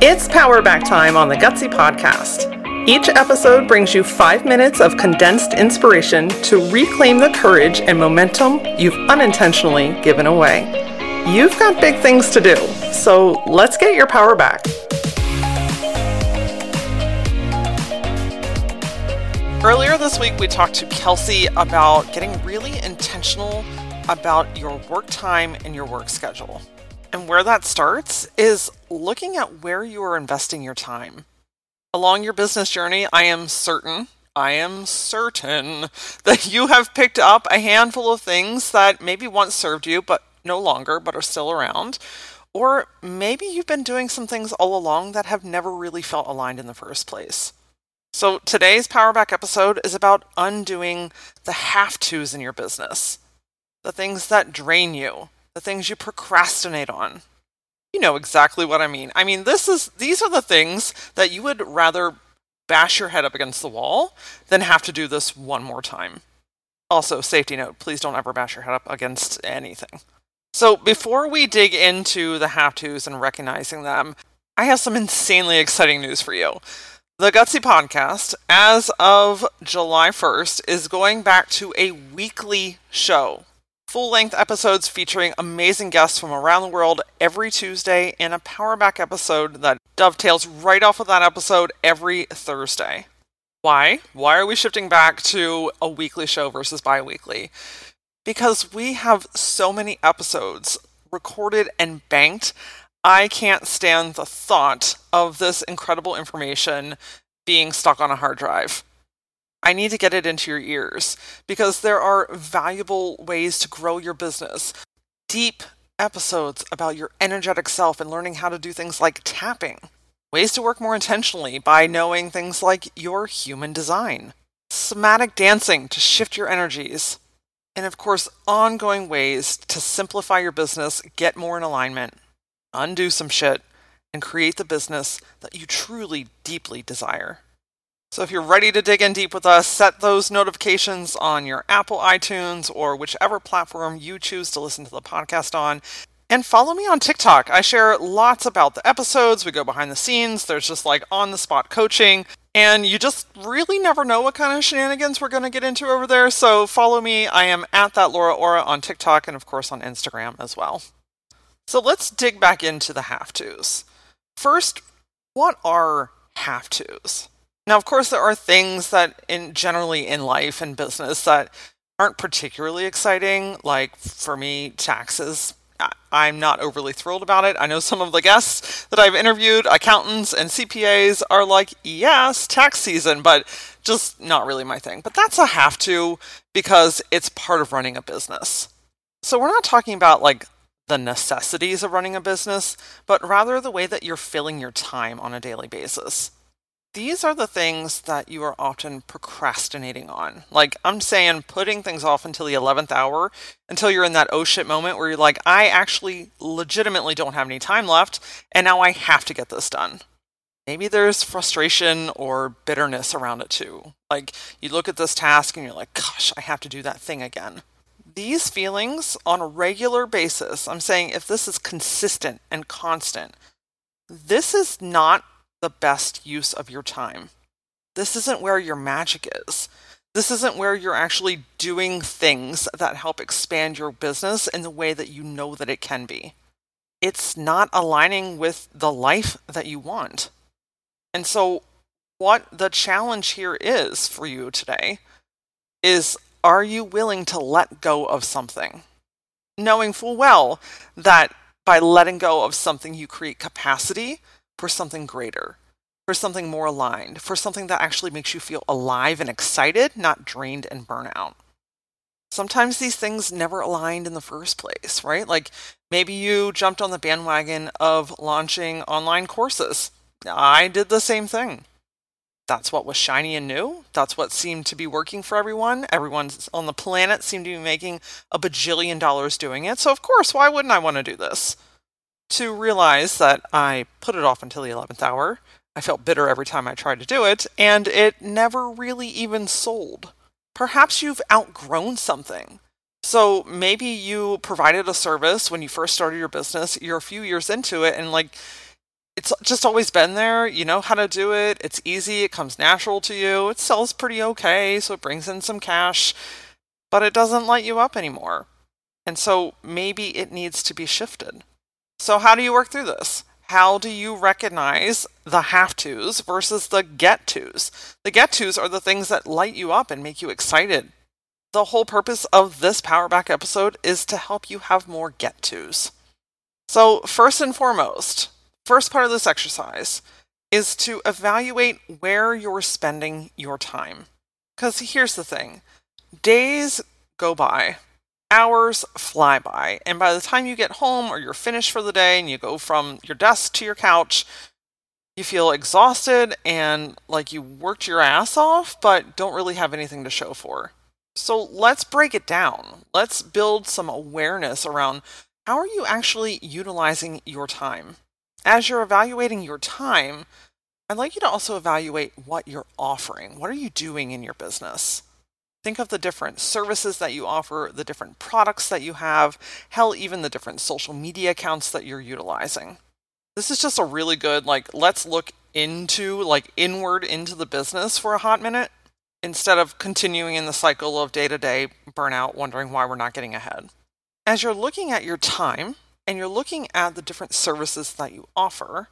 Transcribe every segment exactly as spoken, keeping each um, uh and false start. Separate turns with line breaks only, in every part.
It's Power Back time on the Gutsy Podcast. Each episode brings you five minutes of condensed inspiration to reclaim the courage and momentum you've unintentionally given away. You've got big things to do, so let's get your power back. Earlier this week, we talked to Kelsey about getting really intentional about your work time and your work schedule. And where that starts is looking at where you are investing your time. Along your business journey, I am certain, I am certain that you have picked up a handful of things that maybe once served you, but no longer, but are still around. Or maybe you've been doing some things all along that have never really felt aligned in the first place. So today's Power Back episode is about undoing the have-tos in your business. The things that drain you. The things you procrastinate on. You know exactly what I mean. I mean, this is these are the things that you would rather bash your head up against the wall than have to do this one more time. Also, safety note, please don't ever bash your head up against anything. So before we dig into the have-tos and recognizing them, I have some insanely exciting news for you. The Gutsy Podcast, as of July first, is going back to a weekly show. Full-length episodes featuring amazing guests from around the world every Tuesday and a Power Back episode that dovetails right off of that episode every Thursday. Why? Why are we shifting back to a weekly show versus bi-weekly? Because we have so many episodes recorded and banked, I can't stand the thought of this incredible information being stuck on a hard drive. I need to get it into your ears because there are valuable ways to grow your business. Deep episodes about your energetic self and learning how to do things like tapping. Ways to work more intentionally by knowing things like your human design. Somatic dancing to shift your energies. And of course, ongoing ways to simplify your business, get more in alignment, undo some shit, and create the business that you truly, deeply desire. So if you're ready to dig in deep with us, set those notifications on your Apple iTunes or whichever platform you choose to listen to the podcast on. And follow me on TikTok. I share lots about the episodes. We go behind the scenes. There's just like on-the-spot coaching. And you just really never know what kind of shenanigans we're going to get into over there. So follow me. I am at that Laura Aura on TikTok and of course on Instagram as well. So let's dig back into the have-tos. First, what are have-tos? Now, of course, there are things that in generally in life and business that aren't particularly exciting. Like for me, taxes. I'm not overly thrilled about it. I know some of the guests that I've interviewed, accountants and C P As, are like, yes, tax season, but just not really my thing. But that's a have to because it's part of running a business. So we're not talking about like the necessities of running a business, but rather the way that you're filling your time on a daily basis. These are the things that you are often procrastinating on. Like I'm saying, putting things off until the eleventh hour, until you're in that oh shit moment where you're like, I actually legitimately don't have any time left, and now I have to get this done. Maybe there's frustration or bitterness around it too. Like you look at this task and you're like, gosh, I have to do that thing again. These feelings on a regular basis, I'm saying if this is consistent and constant, this is not the best use of your time. This isn't where your magic is. This isn't where you're actually doing things that help expand your business in the way that you know that it can be. It's not aligning with the life that you want. And so what the challenge here is for you today is, are you willing to let go of something? Knowing full well that by letting go of something, you create capacity for something greater, for something more aligned, for something that actually makes you feel alive and excited, not drained and burnout. Sometimes these things never aligned in the first place, right? Like maybe you jumped on the bandwagon of launching online courses. I did the same thing. That's what was shiny and new. That's what seemed to be working for everyone. Everyone on the planet seemed to be making a bajillion dollars doing it. So of course, why wouldn't I want to do this? To realize that I put it off until the eleventh hour. I felt bitter every time I tried to do it, and it never really even sold. Perhaps you've outgrown something. So maybe you provided a service when you first started your business, you're a few years into it, and like It's just always been there. You know how to do it. It's easy. It comes natural to you. It sells pretty okay, so it brings in some cash, but it doesn't light you up anymore. And so maybe it needs to be shifted. So how do you work through this? How do you recognize the have-tos versus the get-tos? The get-tos are the things that light you up and make you excited. The whole purpose of this Power Back episode is to help you have more get-tos. So first and foremost, first part of this exercise is to evaluate where you're spending your time. Because here's the thing, days go by, hours fly by, and by the time you get home or you're finished for the day and you go from your desk to your couch, you feel exhausted and like you worked your ass off, but don't really have anything to show for. So let's break it down. Let's build some awareness around how are you actually utilizing your time. As you're evaluating your time, I'd like you to also evaluate what you're offering. What are you doing in your business? Think of the different services that you offer, the different products that you have, hell, even the different social media accounts that you're utilizing. This is just a really good, like, let's look into, like, inward into the business for a hot minute, instead of continuing in the cycle of day-to-day burnout, wondering why we're not getting ahead. As you're looking at your time, and you're looking at the different services that you offer,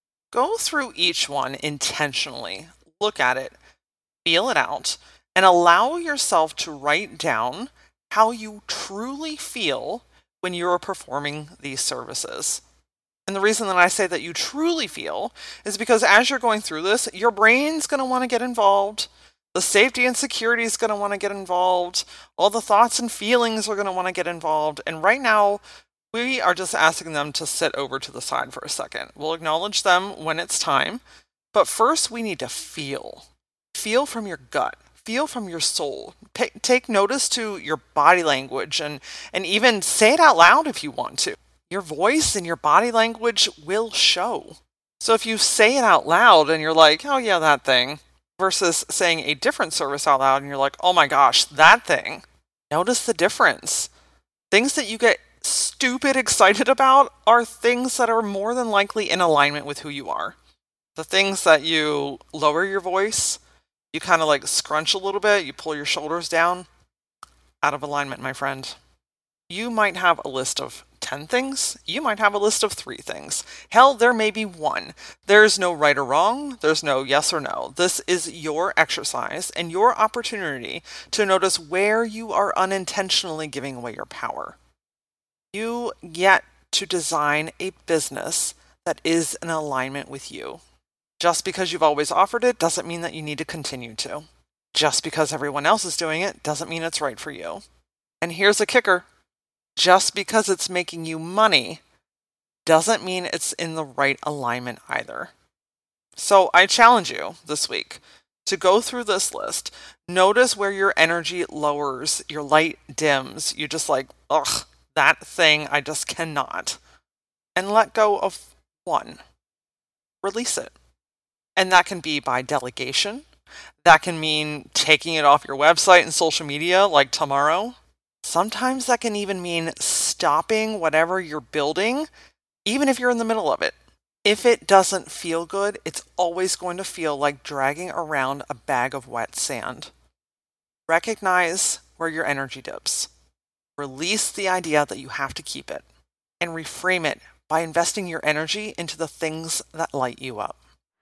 go through each one intentionally, look at it, feel it out, and allow yourself to write down how you truly feel when you're performing these services. And the reason that I say that you truly feel is because as you're going through this, your brain's going to want to get involved. The safety and security is going to want to get involved. All the thoughts and feelings are going to want to get involved. And right now, we are just asking them to sit over to the side for a second. We'll acknowledge them when it's time. But first, we need to feel. Feel from your gut. Feel from your soul. Take, take notice to your body language and, and even say it out loud if you want to. Your voice and your body language will show. So if you say it out loud and you're like, oh yeah, that thing, versus saying a different service out loud and you're like, oh my gosh, that thing. Notice the difference. Things that you get stupid excited about are things that are more than likely in alignment with who you are. The things that you lower your voice, you kind of like scrunch a little bit, you pull your shoulders down, out of alignment, my friend. You might have a list of ten things. You might have a list of three things. Hell, there may be one. There's no right or wrong. There's no yes or no. This is your exercise and your opportunity to notice where you are unintentionally giving away your power. You get to design a business that is in alignment with you. Just because you've always offered it doesn't mean that you need to continue to. Just because everyone else is doing it doesn't mean it's right for you. And here's a kicker. Just because it's making you money doesn't mean it's in the right alignment either. So I challenge you this week to go through this list. Notice where your energy lowers, your light dims. You're just like, ugh, that thing, I just cannot. And let go of one. Release it. And that can be by delegation. That can mean taking it off your website and social media like tomorrow. Sometimes that can even mean stopping whatever you're building, even if you're in the middle of it. If it doesn't feel good, it's always going to feel like dragging around a bag of wet sand. Recognize where your energy dips. Release the idea that you have to keep it, and reframe it by investing your energy into the things that light you up.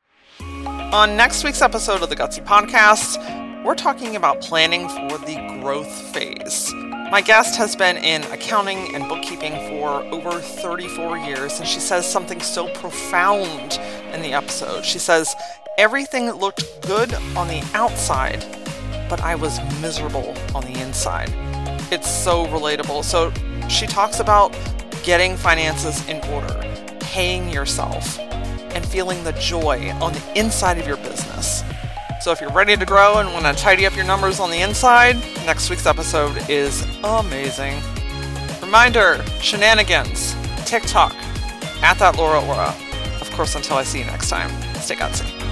On next week's episode of the Gutsy Podcast, we're talking about planning for the growth phase. My guest has been in accounting and bookkeeping for over thirty-four years, and she says something so profound in the episode. She says, everything looked good on the outside, but I was miserable on the inside. It's so relatable. So she talks about getting finances in order, paying yourself, and feeling the joy on the inside of your business. So if you're ready to grow and want to tidy up your numbers on the inside, next week's episode is amazing. Reminder, shenanigans, TikTok, at that Laura Aura. Of course, until I see you next time, stay gutsy.